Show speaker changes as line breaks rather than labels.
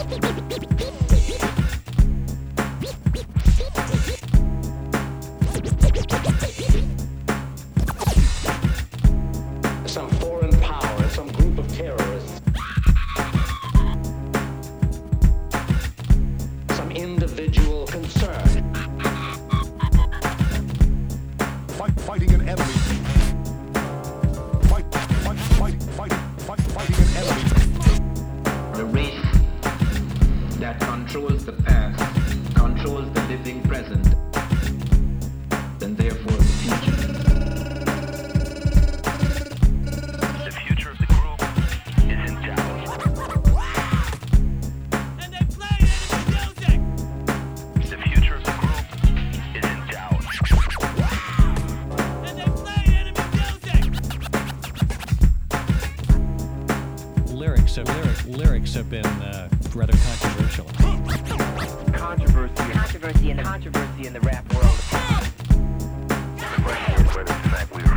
Some foreign power, some group of terrorists, some individual concern.
Fighting an enemy. Fighting an enemy.
The race that controls the past controls the living present, and therefore the future.
The future of the group is in doubt.
And they play enemy music!
The future of the group is in doubt.
And they play enemy music!
Lyrics have been rather controversial.
Controversy in the rap world.
The question is whether in fact we are